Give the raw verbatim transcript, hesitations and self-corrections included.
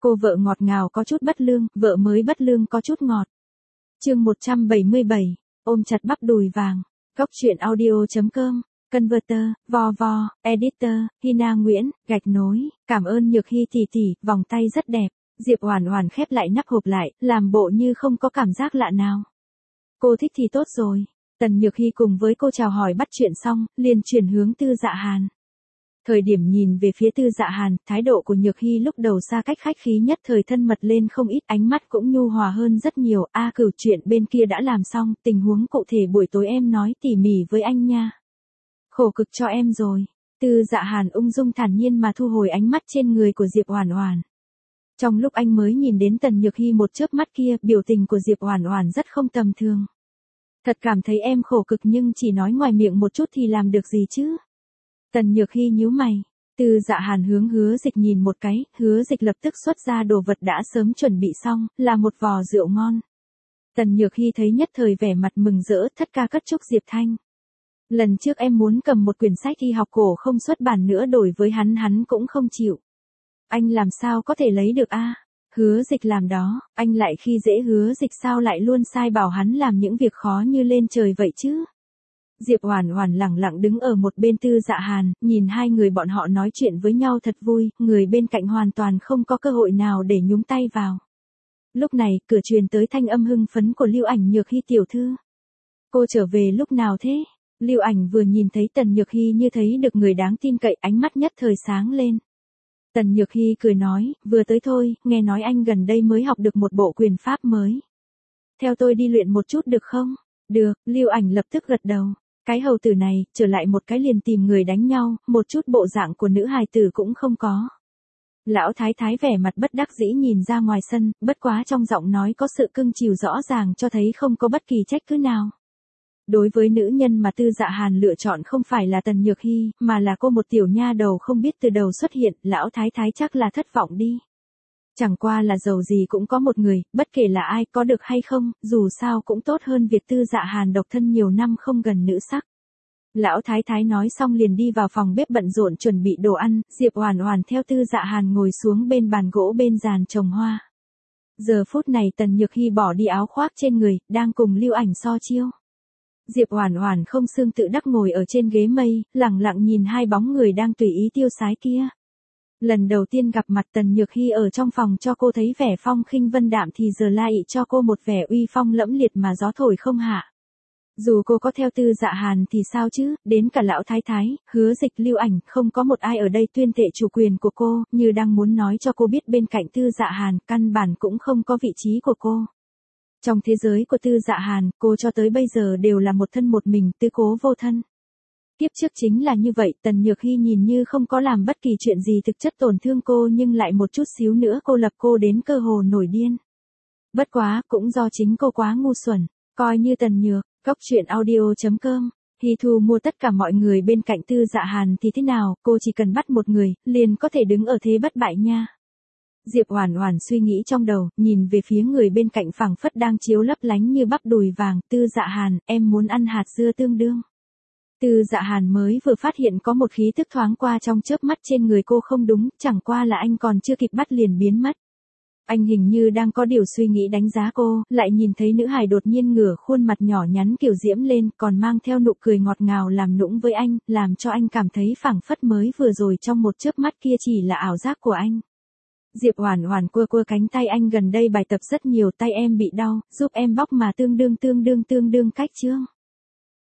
Cô vợ ngọt ngào có chút bất lương, vợ mới bất lương có chút ngọt. Chương một trăm bảy mươi bảy, ôm chặt bắp đùi vàng. Góc truyện audio chấm com, Converter, vo vo, Editor, Hina Nguyễn, gạch nối, cảm ơn Nhược Hy tỷ tỷ, vòng tay rất đẹp. Diệp Oản Oản khép lại nắp hộp lại, làm bộ như không có cảm giác lạ nào. Cô thích thì tốt rồi. Tần Nhược Hy cùng với cô chào hỏi bắt chuyện xong, liền chuyển hướng Tư Dạ Hàn. Thời điểm nhìn về phía Tư Dạ Hàn, thái độ của Nhược Hy lúc đầu xa cách khách khí nhất thời thân mật lên không ít, ánh mắt cũng nhu hòa hơn rất nhiều. A Cửu, chuyện bên kia đã làm xong, tình huống cụ thể buổi tối em nói tỉ mỉ với anh nha. Khổ cực cho em rồi. Tư Dạ Hàn ung dung thản nhiên mà thu hồi ánh mắt trên người của Diệp Oản Oản. Trong lúc anh mới nhìn đến Tần Nhược Hy một chớp mắt kia, biểu tình của Diệp Oản Oản rất không tầm thường. Thật cảm thấy em khổ cực nhưng chỉ nói ngoài miệng một chút thì làm được gì chứ? Tần Nhược Hy nhíu mày. Tư Dạ Hàn hướng Hứa Dịch nhìn một cái, Hứa Dịch lập tức xuất ra đồ vật đã sớm chuẩn bị xong, là một vò rượu ngon. Tần Nhược Hy thấy nhất thời vẻ mặt mừng rỡ, thất ca cất chúc Diệp Thanh. Lần trước em muốn cầm một quyển sách y học cổ không xuất bản nữa đổi với hắn, hắn cũng không chịu. Anh làm sao có thể lấy được a? Hứa Dịch làm đó, anh lại khi dễ Hứa Dịch sao lại luôn sai bảo hắn làm những việc khó như lên trời vậy chứ? Diệp Oản Oản lẳng lặng đứng ở một bên Tư Dạ Hàn, nhìn hai người bọn họ nói chuyện với nhau thật vui, người bên cạnh hoàn toàn không có cơ hội nào để nhúng tay vào. Lúc này, cửa truyền tới thanh âm hưng phấn của Lưu Ảnh, Nhược Hy tiểu thư. Cô trở về lúc nào thế? Lưu Ảnh vừa nhìn thấy Tần Nhược Hy như thấy được người đáng tin cậy, ánh mắt nhất thời sáng lên. Tần Nhược Hy cười nói, vừa tới thôi, nghe nói anh gần đây mới học được một bộ quyền pháp mới. Theo tôi đi luyện một chút được không? Được, Lưu Ảnh lập tức gật đầu. Cái hầu tử này, trở lại một cái liền tìm người đánh nhau, một chút bộ dạng của nữ hài tử cũng không có. Lão Thái Thái vẻ mặt bất đắc dĩ nhìn ra ngoài sân, bất quá trong giọng nói có sự cưng chiều rõ ràng cho thấy không có bất kỳ trách cứ nào. Đối với nữ nhân mà Tư Dạ Hàn lựa chọn không phải là Tần Nhược Hy, mà là cô một tiểu nha đầu không biết từ đầu xuất hiện, Lão Thái Thái chắc là thất vọng đi. Chẳng qua là giàu gì cũng có một người, bất kể là ai, có được hay không, dù sao cũng tốt hơn việc Tư Dạ Hàn độc thân nhiều năm không gần nữ sắc. Lão Thái Thái nói xong liền đi vào phòng bếp bận rộn chuẩn bị đồ ăn, Diệp Oản Oản theo Tư Dạ Hàn ngồi xuống bên bàn gỗ bên giàn trồng hoa. Giờ phút này Tần Nhược Hy bỏ đi áo khoác trên người, đang cùng Lưu Ảnh so chiêu. Diệp Oản Oản không xương tự đắc ngồi ở trên ghế mây, lặng lặng nhìn hai bóng người đang tùy ý tiêu sái kia. Lần đầu tiên gặp mặt Tần Nhược Hy ở trong phòng cho cô thấy vẻ phong khinh vân đạm thì giờ lại cho cô một vẻ uy phong lẫm liệt mà gió thổi không hạ. Dù cô có theo Tư Dạ Hàn thì sao chứ, đến cả Lão Thái Thái, Hứa Dịch, Lưu Ảnh, không có một ai ở đây tuyên thệ chủ quyền của cô, như đang muốn nói cho cô biết bên cạnh Tư Dạ Hàn, căn bản cũng không có vị trí của cô. Trong thế giới của Tư Dạ Hàn, cô cho tới bây giờ đều là một thân một mình, tứ cố vô thân. Kiếp trước chính là như vậy, Tần Nhược Hy nhìn như không có làm bất kỳ chuyện gì thực chất tổn thương cô nhưng lại một chút xíu nữa cô lập cô đến cơ hồ nổi điên. Bất quá, cũng do chính cô quá ngu xuẩn, coi như Tần Nhược, góc truyện audio chấm com, Hy thu mua tất cả mọi người bên cạnh Tư Dạ Hàn thì thế nào, cô chỉ cần bắt một người, liền có thể đứng ở thế bất bại nha. Diệp Oản Oản suy nghĩ trong đầu, nhìn về phía người bên cạnh phảng phất đang chiếu lấp lánh như bắp đùi vàng, Tư Dạ Hàn, em muốn ăn hạt dưa tương đương. Tư Dạ Hàn mới vừa phát hiện có một khí tức thoáng qua trong chớp mắt trên người cô không đúng, chẳng qua là anh còn chưa kịp bắt liền biến mất. Anh hình như đang có điều suy nghĩ đánh giá cô, lại nhìn thấy nữ hài đột nhiên ngửa khuôn mặt nhỏ nhắn kiều diễm lên, còn mang theo nụ cười ngọt ngào làm nũng với anh, làm cho anh cảm thấy phảng phất mới vừa rồi trong một chớp mắt kia chỉ là ảo giác của anh. Diệp Oản Oản cua cua cánh tay, anh gần đây bài tập rất nhiều, tay em bị đau, giúp em bóc mà tương đương tương đương tương đương cách chương.